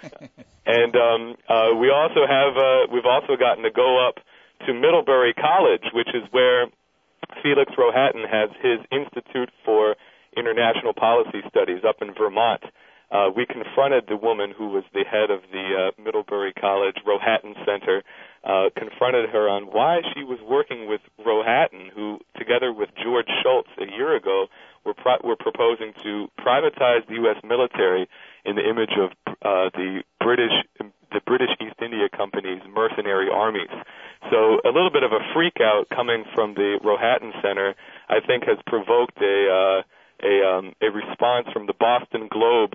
And um, uh, we also have, uh, we've also gotten to go up to Middlebury College, which is where Felix Rohatyn has his Institute for International Policy Studies up in Vermont. Uh, we confronted the woman who was the head of the uh, Middlebury College Rohatyn Center, uh, confronted her on why she was working with Rohatyn, who, together with George Shultz a year ago, were, pro- were proposing to privatize the U S military in the image of uh, the British the British East India Company's mercenary armies. So a little bit of a freak out coming from the Rohatyn Center, I think, has provoked a uh, a, um, a response from the Boston Globe,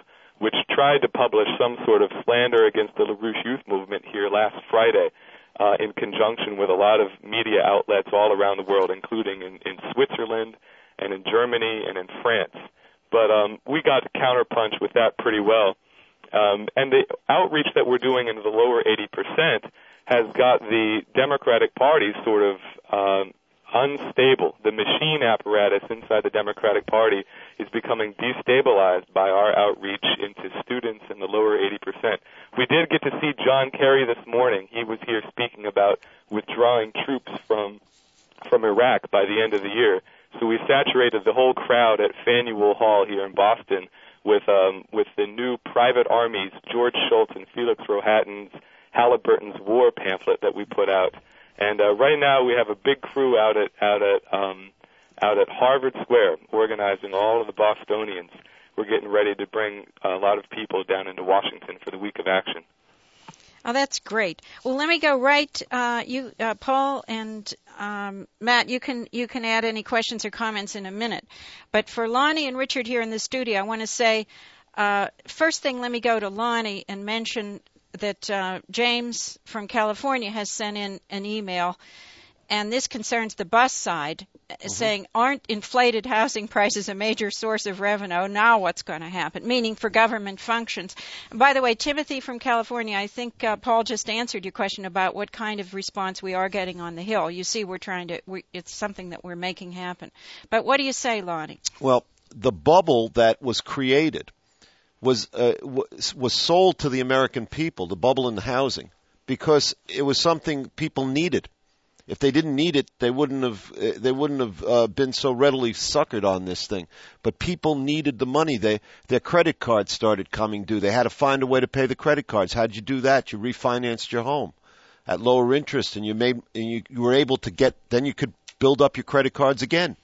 which tried to publish some sort of slander against the LaRouche youth movement here last Friday, uh, in conjunction with a lot of media outlets all around the world, including in, in Switzerland and in Germany and in France. But um, we got to counterpunch with that pretty well. Um, and the outreach that we're doing into the lower eighty percent has got the Democratic Party sort of um, unstable. The machine apparatus inside the Democratic Party is becoming destabilized by our outreach into students in the lower eighty percent. We did get to see John Kerry this morning. He was here speaking about withdrawing troops from from Iraq by the end of the year. So we saturated the whole crowd at Faneuil Hall here in Boston with um, with the new Private Armies, George Shultz and Felix Rohatyn's Halliburton's War pamphlet that we put out. And uh, right now we have a big crew out at out at um, out at Harvard Square, organizing all of the Bostonians. We're getting ready to bring a lot of people down into Washington for the week of action. Oh, that's great. Well, let me go right. Uh, you, uh, Paul and um, Matt, you can you can add any questions or comments in a minute. But for Lonnie and Richard here in the studio, I want to say, uh, first thing, let me go to Lonnie and mention that uh, James from California has sent in an email, and this concerns the bus side, mm-hmm. saying, aren't inflated housing prices a major source of revenue? Now what's going to happen? Meaning for government functions. And by the way, Timothy from California, I think uh, Paul just answered your question about what kind of response we are getting on the Hill. You see, we're trying to, we, it's something that we're making happen. But what do you say, Lonnie? Well, the bubble that was created was uh, was, was sold to the American people, the bubble in the housing, because it was something people needed. If they didn't need it, they wouldn't have uh, they wouldn't have uh, been so readily suckered on this thing. But people needed the money. They their credit cards started coming due. They had to find a way to pay the credit cards. How did you do that? You refinanced your home at lower interest, and you made and you, you were able to get. Then you could build up your credit cards again.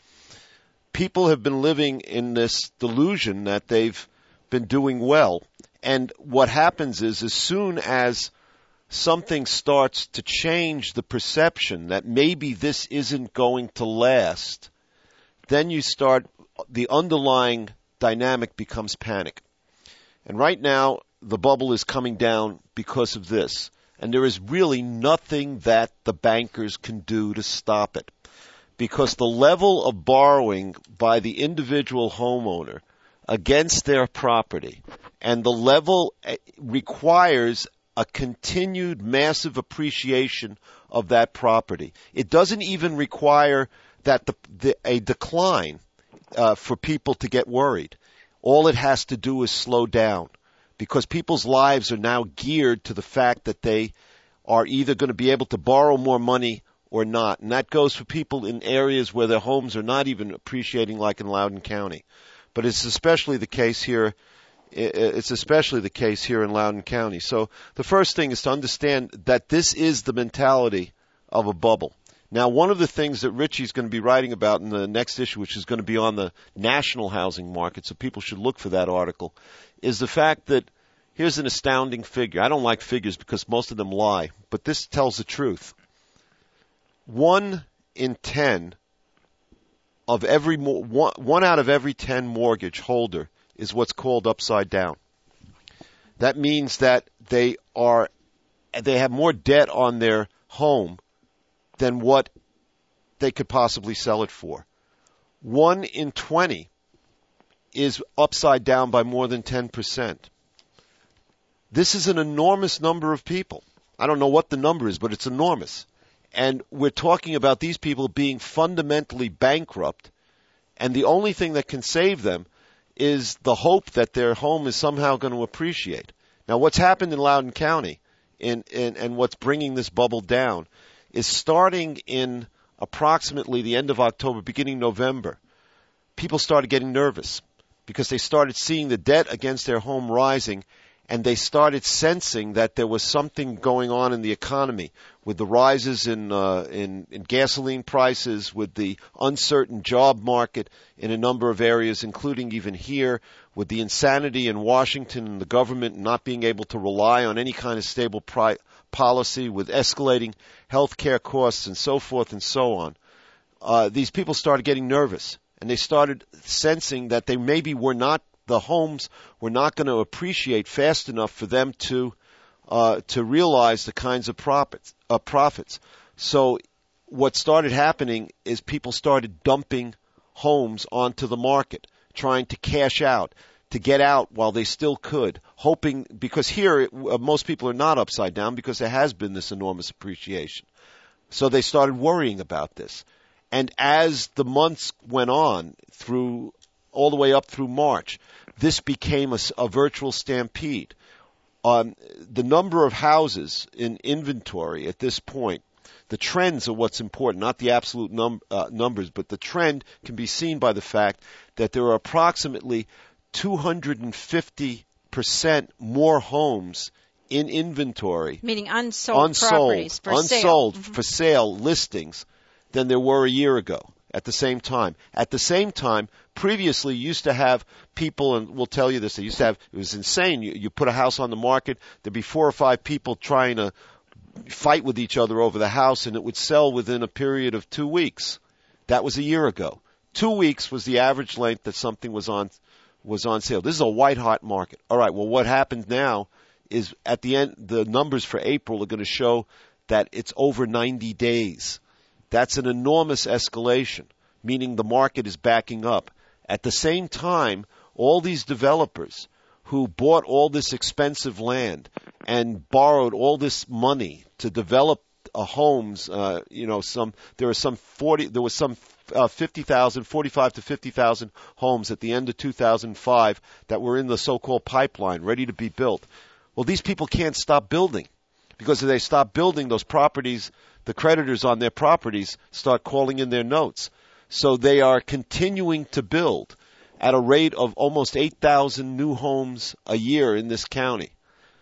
People have been living in this delusion that they've been doing well, and what happens is, as soon as something starts to change the perception that maybe this isn't going to last, then you start, the underlying dynamic becomes panic. And right now, the bubble is coming down because of this. And there is really nothing that the bankers can do to stop it. Because the level of borrowing by the individual homeowner against their property and the level requires a continued massive appreciation of that property. It doesn't even require that the, the, a decline uh, for people to get worried. All it has to do is slow down, because people's lives are now geared to the fact that they are either going to be able to borrow more money or not. And that goes for people in areas where their homes are not even appreciating, like in Loudoun County. But it's especially the case here It's especially the case here in Loudoun County. So the first thing is to understand that this is the mentality of a bubble. Now, one of the things that Richie's going to be writing about in the next issue, which is going to be on the national housing market, so people should look for that article, is the fact that here's an astounding figure. I don't like figures because most of them lie, but this tells the truth. One in ten of every one, one out of every ten mortgage holder is what's called upside down. That means that they are, they have more debt on their home than what they could possibly sell it for. One in twenty is upside down by more than ten percent. This is an enormous number of people. I don't know what the number is, but it's enormous. And we're talking about these people being fundamentally bankrupt, and the only thing that can save them is the hope that their home is somehow going to appreciate. Now, what's happened in Loudoun County in, in, and what's bringing this bubble down is starting in approximately the end of October, beginning November, people started getting nervous because they started seeing the debt against their home rising, and they started sensing that there was something going on in the economy with the rises in, uh, in, in gasoline prices, with the uncertain job market in a number of areas, including even here, with the insanity in Washington and the government not being able to rely on any kind of stable pri- policy, with escalating health care costs and so forth and so on. Uh, these people started getting nervous, and they started sensing that they maybe were not the homes were not going to appreciate fast enough for them to uh, to realize the kinds of profits. Uh, profits. So what started happening is people started dumping homes onto the market, trying to cash out, to get out while they still could, hoping, because here uh, most people are not upside down because there has been this enormous appreciation. So they started worrying about this. And as the months went on, through all the way up through March, this became a, a virtual stampede. Um, the number of houses in inventory at this point, the trends are what's important, not the absolute num- uh, numbers, but the trend can be seen by the fact that there are approximately two hundred fifty percent more homes in inventory. Meaning unsold, unsold properties for unsold sale. Unsold Mm-hmm. for sale listings than there were a year ago at the same time. At the same time, previously you used to have people, and we'll tell you this, they used to have, it was insane, you, you put a house on the market, there'd be four or five people trying to fight with each other over the house, and it would sell within a period of two weeks. That was a year ago. Two weeks was the average length that something was on was on sale. This is a white-hot market. All right, well, what happens now is at the end, the numbers for April are going to show that it's over ninety days. That's an enormous escalation, meaning the market is backing up. At the same time, all these developers who bought all this expensive land and borrowed all this money to develop uh, homes, uh, you know, some there are some forty, there was some uh, fifty thousand, forty-five to fifty thousand homes at the end of two thousand five that were in the so-called pipeline, ready to be built. Well, these people can't stop building, because if they stop building, those properties, the creditors on their properties start calling in their notes. So they are continuing to build at a rate of almost eight thousand new homes a year in this county.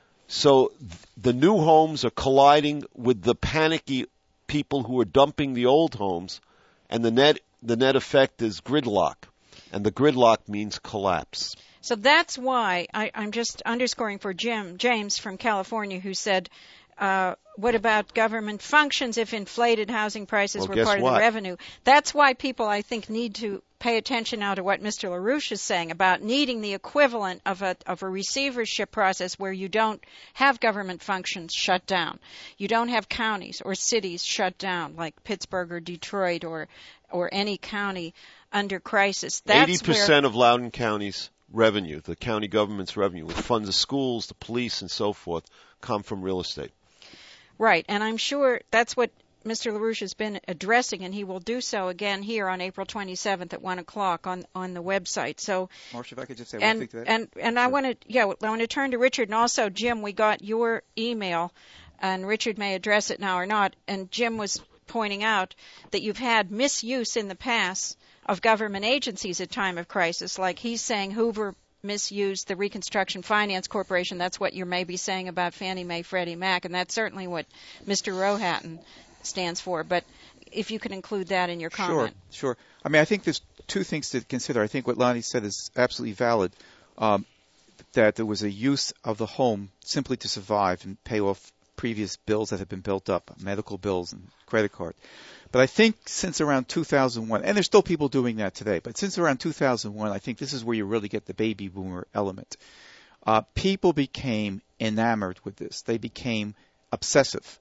So th- the new homes are colliding with the panicky people who are dumping the old homes, and the net the net effect is gridlock, and the gridlock means collapse. So that's why I, I'm just underscoring for Jim James from California, who said, uh, what about government functions if inflated housing prices Well, were guess part of what? the revenue? That's why people, I think, need to pay attention now to what Mister LaRouche is saying about needing the equivalent of a of a receivership process where you don't have government functions shut down. You don't have counties or cities shut down like Pittsburgh or Detroit or or any county under crisis. That's eighty percent of Loudoun County's revenue, the county government's revenue, which funds the schools, the police, and so forth, come from real estate. Right, and I'm sure that's what Mister LaRouche has been addressing, and he will do so again here on April twenty-seventh at one o'clock on, on the website. So, Marcia, if I could just say and, one thing to that. And, and I want to, yeah, I want to turn to Richard, and also, Jim, we got your email, and Richard may address it now or not, and Jim was pointing out that you've had misuse in the past of government agencies at time of crisis, like he's saying Hoover misused the Reconstruction Finance Corporation. That's what you're maybe saying about Fannie Mae, Freddie Mac, and that's certainly what Mister Rohatton stands for. But if you can include that in your comment. Sure, sure. I mean, I think there's two things to consider. I think what Lonnie said is absolutely valid, um, that there was a use of the home simply to survive and pay off previous bills that had been built up, medical bills and credit card. But I think since around two thousand one, and there's still people doing that today, but since around two thousand one, I think this is where you really get the baby boomer element. Uh, people became enamored with this. They became obsessive.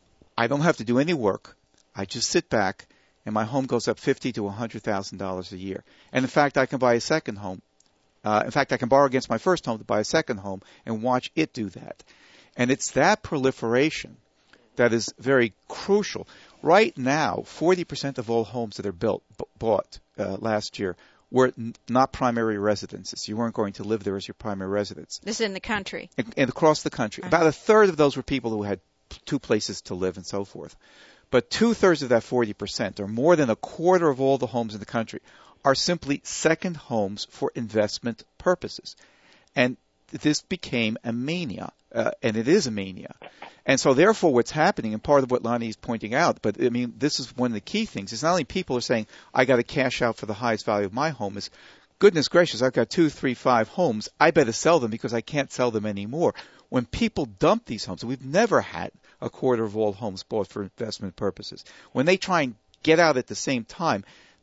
I don't have to do any work. I just sit back, and my home goes up fifty to one hundred thousand dollars a year. And in fact, I can buy a second home. Uh, in fact, I can borrow against my first home to buy a second home and watch it do that. And it's that proliferation that is very crucial. Right now, forty percent of all homes that are built, b- bought uh, last year were n- not primary residences. You weren't going to live there as your primary residence. This is in the country. And, and across the country. Uh-huh. About a third of those were people who had p- two places to live and so forth. But two-thirds of that forty percent, or more than a quarter of all the homes in the country, are simply second homes for investment purposes. And this became a mania, uh, and it is a mania. And so therefore what's happening, and part of what Lonnie is pointing out, but I mean, this is one of the key things, is not only people are saying, I got to cash out for the highest value of my home, is, goodness gracious, I've got two, three, five homes, I better sell them because I can't sell them anymore. When people dump these homes, we've never had a quarter of all homes bought for investment purposes. When they try and get out at the same time,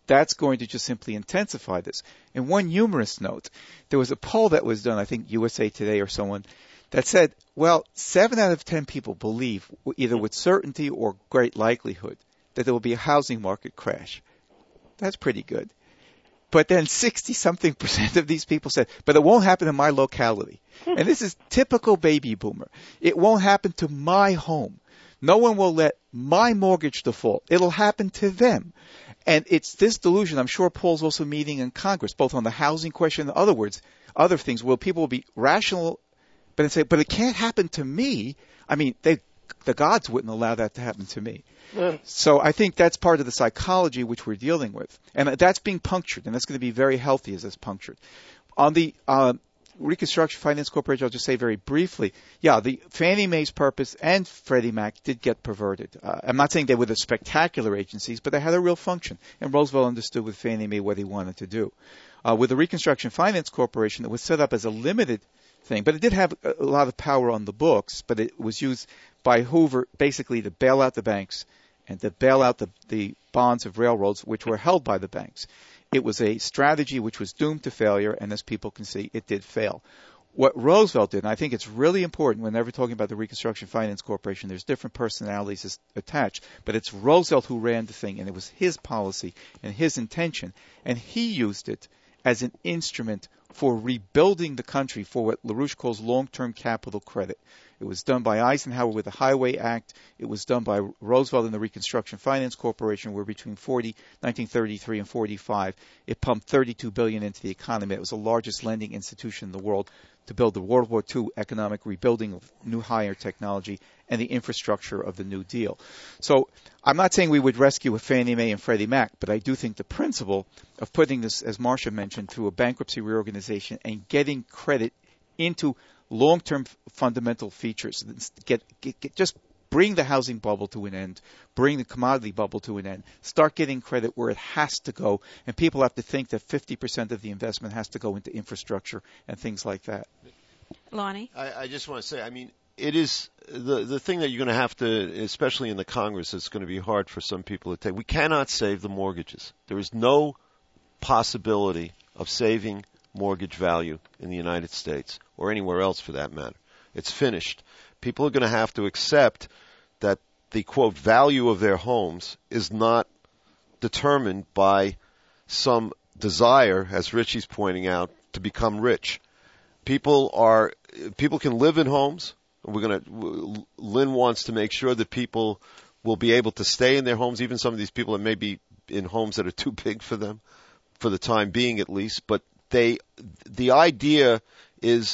that's going to just simply intensify this. And one humorous note, there was a poll that was done, I think U S A Today or someone, that said, well, seven out of ten people believe, either with certainty or great likelihood, that there will be a housing market crash. That's pretty good. But then sixty-something percent of these people said, but it won't happen in my locality. And this is typical baby boomer. It won't happen to my home. No one will let my mortgage default. It'll happen to them. And it's this delusion. I'm sure Paul's also meeting in Congress, both on the housing question and other words, other things, where people will be rational, but say, but it can't happen to me. I mean, they, the gods wouldn't allow that to happen to me. Yeah. So I think that's part of the psychology which we're dealing with. And that's being punctured, and that's going to be very healthy as it's punctured. On the uh, Reconstruction Finance Corporation, I'll just say very briefly, yeah, the Fannie Mae's purpose and Freddie Mac did get perverted. Uh, I'm not saying they were the spectacular agencies, but they had a real function. And Roosevelt understood with Fannie Mae what he wanted to do. Uh, with the Reconstruction Finance Corporation, it was set up as a limited thing, but it did have a lot of power on the books, but it was used by Hoover basically to bail out the banks and to bail out the, the bonds of railroads, which were held by the banks. It was a strategy which was doomed to failure, and as people can see, it did fail. What Roosevelt did, and I think it's really important whenever talking about the Reconstruction Finance Corporation, there's different personalities attached, but it's Roosevelt who ran the thing, and it was his policy and his intention, and he used it as an instrument for rebuilding the country for what LaRouche calls long-term capital credit. It was done by Eisenhower with the Highway Act. It was done by Roosevelt and the Reconstruction Finance Corporation, where between nineteen thirty-three and forty-five, it pumped thirty-two billion dollars into the economy. It was the largest lending institution in the world to build the World War Two economic rebuilding of new higher technology and the infrastructure of the New Deal. So I'm not saying we would rescue a Fannie Mae and Freddie Mac, but I do think the principle of putting this, as Marcia mentioned, through a bankruptcy reorganization and getting credit into long-term f- fundamental features, get, get, get just bring the housing bubble to an end, bring the commodity bubble to an end, start getting credit where it has to go, and people have to think that fifty percent of the investment has to go into infrastructure and things like that. Lonnie? I, I just want to say, I mean, it is the the thing that you're going to have to, especially in the Congress, it's going to be hard for some people to take. We cannot save the mortgages. There is no possibility of saving mortgage value in the United States or anywhere else for that matter. It's finished. People are going to have to accept that the, quote, value of their homes is not determined by some desire, as Richie's pointing out, to become rich. People are, people can live in homes. We're going to, Lynn wants to make sure that people will be able to stay in their homes, even some of these people that may be in homes that are too big for them, for the time being at least, but They, the idea is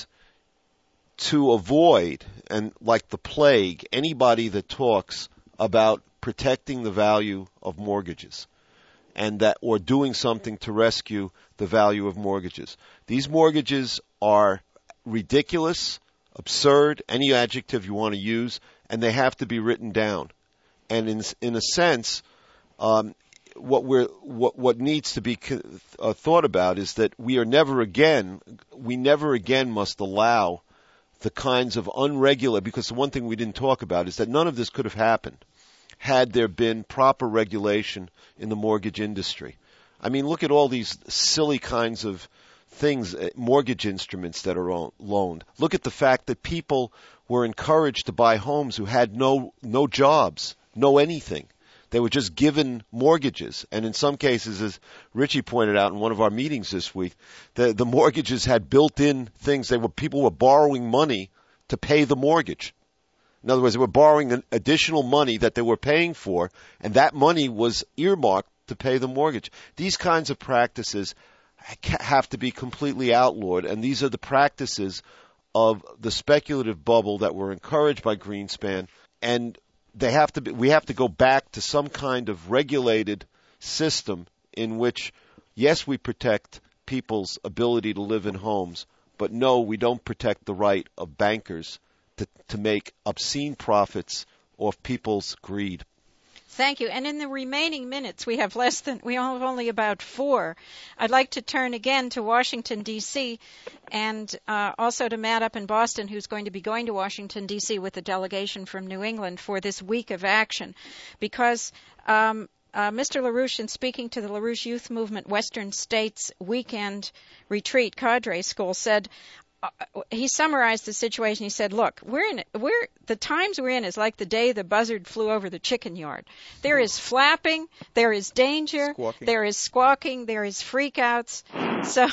to avoid, and like the plague, anybody that talks about protecting the value of mortgages and that, or doing something to rescue the value of mortgages. These mortgages are ridiculous, absurd, any adjective you want to use, and they have to be written down. And in, in a sense, um, What we're what what needs to be uh, thought about is that we are never again we never again must allow the kinds of unregulated, because the one thing we didn't talk about is that none of this could have happened had there been proper regulation in the mortgage industry. I mean, look at all these silly kinds of things, mortgage instruments that are loaned. Look at the fact that people were encouraged to buy homes who had no no jobs, no anything. They were just given mortgages. And in some cases, as Richie pointed out in one of our meetings this week, the, the mortgages had built-in things. They were, people were borrowing money to pay the mortgage. In other words, they were borrowing an additional money that they were paying for, and that money was earmarked to pay the mortgage. These kinds of practices have to be completely outlawed, and these are the practices of the speculative bubble that were encouraged by Greenspan, and They have to be, we have to go back to some kind of regulated system in which, yes, we protect people's ability to live in homes, but no, we don't protect the right of bankers to, to make obscene profits off people's greed. Thank you. And in the remaining minutes, we have less than, we have only about four. I'd like to turn again to Washington, D C, and uh, also to Matt up in Boston, who's going to be going to Washington, D C with a delegation from New England for this week of action. Because um, uh, Mister LaRouche, in speaking to the LaRouche Youth Movement Western States Weekend Retreat Cadre School, said, uh, he summarized the situation. He said, look, we're in, we're, the times we're in is like the day the buzzard flew over the chicken yard. There is flapping, there is danger, Squawking. there is squawking, there is freakouts. So,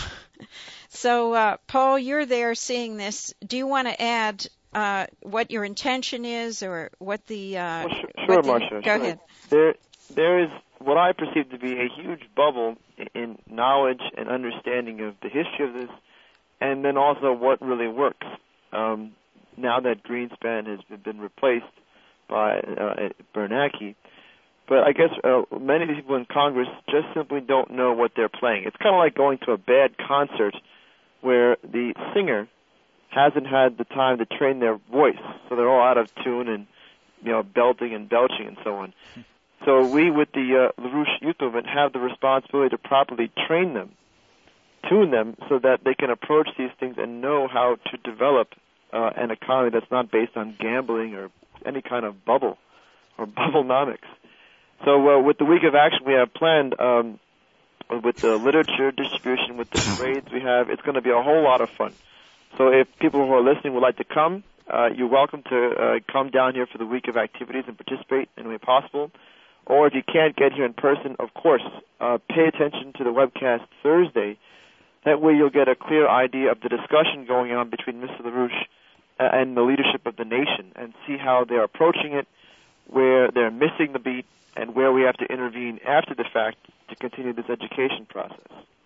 so, uh, Paul, you're there seeing this. Do you want to add, uh, what your intention is or what the, uh, well, sure, sure what the, Marcia. Go sure. ahead. There, there is what I perceive to be a huge bubble in knowledge and understanding of the history of this, and then also what really works. Um, now that Greenspan has been replaced by uh, Bernanke, but I guess uh, many of the people in Congress just simply don't know what they're playing. It's kind of like going to a bad concert where the singer hasn't had the time to train their voice, so they're all out of tune and, you know, belting and belching and so on. So we, with the uh, LaRouche Youth Movement, have the responsibility to properly train them, tune them, so that they can approach these things and know how to develop uh, an economy that's not based on gambling or any kind of bubble or bubblenomics. So uh, with the week of action we have planned, um, with the literature distribution, with the parades we have, it's going to be a whole lot of fun. So if people who are listening would like to come, uh, you're welcome to uh, come down here for the week of activities and participate in any way possible. Or if you can't get here in person, of course, uh, pay attention to the webcast Thursday. That way you'll get a clear idea of the discussion going on between Mister LaRouche and the leadership of the nation, and see how they're approaching it, where they're missing the beat, and where we have to intervene after the fact to continue this education process.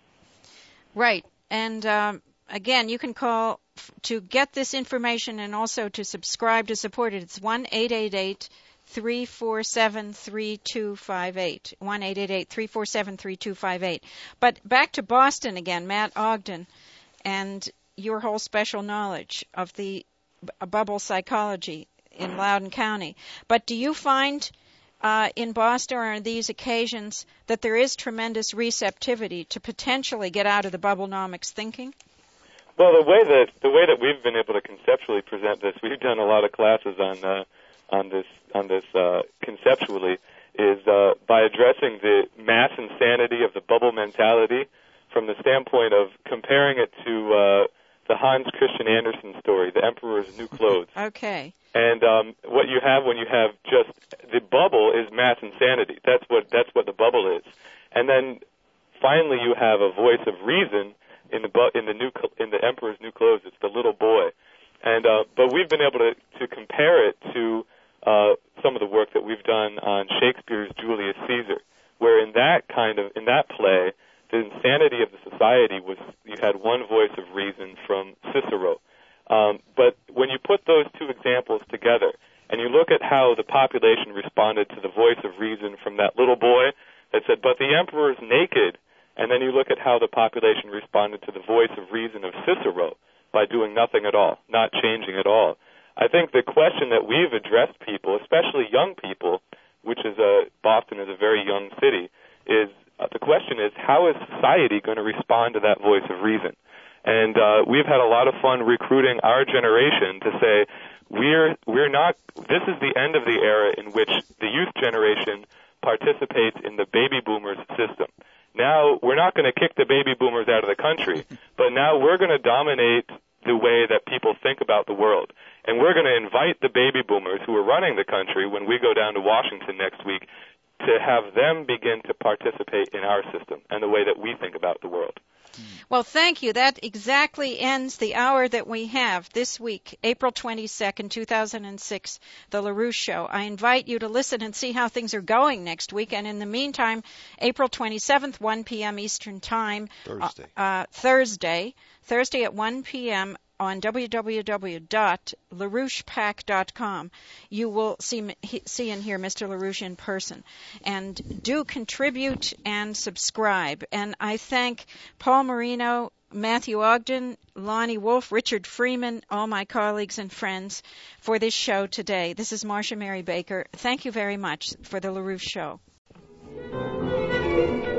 Right. And um, again, you can call f- to get this information and also to subscribe to support it. It's one eight eight eight, three four seven, three two five eight. one eight eight eight, three four seven, three two five eight. But back to Boston again, Matt Ogden, and your whole special knowledge of the b- bubble psychology in Loudoun County. But do you find uh, in Boston or on these occasions that there is tremendous receptivity to potentially get out of the bubblenomics thinking? Well, the way that the way that we've been able to conceptually present this, we've done a lot of classes on uh, on this on this uh, conceptually, is uh, by addressing the mass insanity of the bubble mentality from the standpoint of comparing it to uh, the Hans Christian Andersen story, The Emperor's New Clothes. Okay. And um, what you have when you have just the bubble is mass insanity. That's what that's what the bubble is. And then finally, you have a voice of reason in the bu- in the new in the Emperor's New Clothes. It's the little boy. And uh, but we've been able to to compare it to uh, some of the work that we've done on Shakespeare's Julius Caesar, where in that kind of in that play, the insanity of the society was you had one voice of reason from Cicero. Um, but when you put those two examples together and you look at how the population responded to the voice of reason from that little boy that said, but the emperor's naked, and then you look at how the population responded to the voice of reason of Cicero by doing nothing at all, not changing at all. I think the question that we've addressed people, especially young people, which is a, Boston is a very young city, is uh, the question is, how is society going to respond to that voice of reason? And uh, we've had a lot of fun recruiting our generation to say, we're we're not, this is the end of the era in which the youth generation participates in the baby boomers system. Now, we're not going to kick the baby boomers out of the country, but now we're going to dominate the way that people think about the world. And we're going to invite the baby boomers who are running the country when we go down to Washington next week to have them begin to participate in our system and the way that we think about the world. Well, thank you. That exactly ends the hour that we have this week, April twenty-second, two thousand six, The LaRouche Show. I invite you to listen and see how things are going next week. And in the meantime, April twenty-seventh, one p.m. Eastern Time. Thursday. Uh, uh, Thursday. Thursday at one p.m. on w w w dot larouche pac dot com. You will see see and hear Mister LaRouche in person. And do contribute and subscribe. And I thank Paul Marino, Matthew Ogden, Lonnie Wolf, Richard Freeman, all my colleagues and friends for this show today. This is Marcia Mary Baker. Thank you very much for the LaRouche Show.